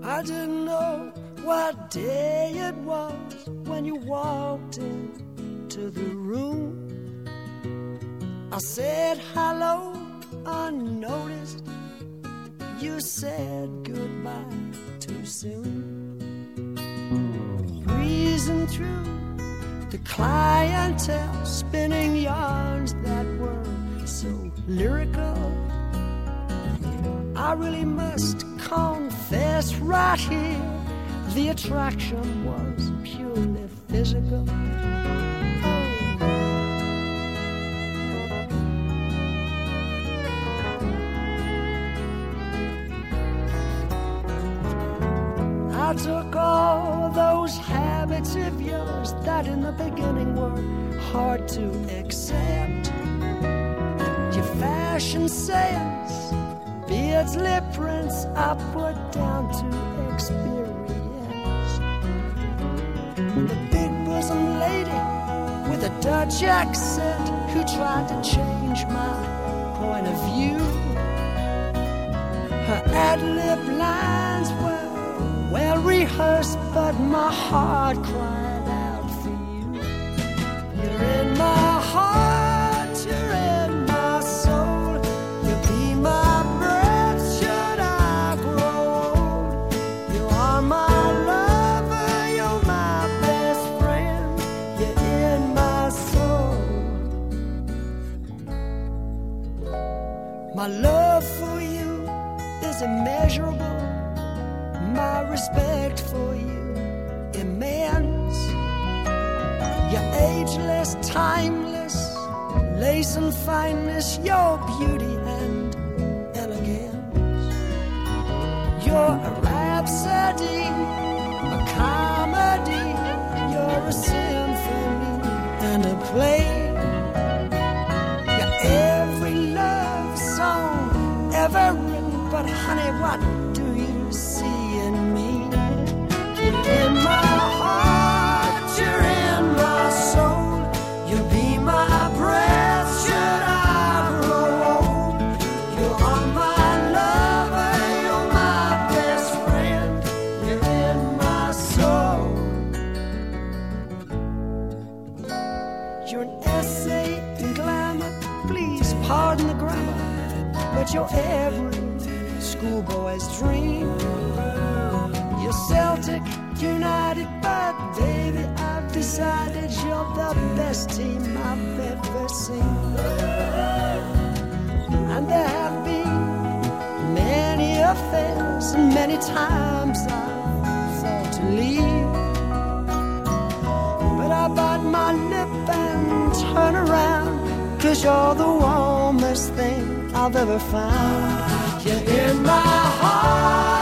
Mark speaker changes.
Speaker 1: I didn't know what day it was when you walked into the room. I said hello unnoticed. You said goodbye too soon. Breezing through the clientele, spinning yarns that were so lyrical. I really must confess right here, the attraction was purely physical. I took all those habits of yours that in the beginning were hard to accept. Your fashion sense, beards, lip prints, I put down to experience. The big bosom lady with a Dutch accent who tried to change my point of view. Her ad-lib lines were well rehearsed, but my heart cried out for you. You're in my heart, you're in my soul. You'll be my breath should I grow old. You are my lover, you're my best friend. You're in my soul. My love for you is immeasurable. My respect for you immense. You're ageless, timeless, lace and fineness, your beauty and elegance. You're a rhapsody, a comedy, you're a symphony and a play. You're every love song ever written, but honey, what do you see? In my heart, you're in my soul. You'll be my breath should I grow old. You are my lover, you're my best friend. You're in my soul. You're an essay in glamour, please pardon the grammar, but you're every schoolboy's dream. You're Celtic United, but baby, I've decided you're the best team I've ever seen. And there have been many affairs, and many times I've thought to leave. But I bite my lip and turn around, 'cause you're the warmest thing I've ever found. You're in my heart.